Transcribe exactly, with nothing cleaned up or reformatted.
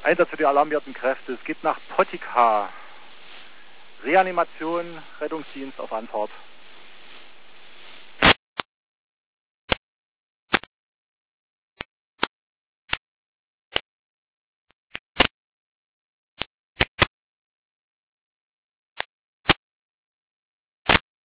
Einsatz für die alarmierten Kräfte. Es geht nach Pottika. Reanimation, Rettungsdienst auf Anfahrt.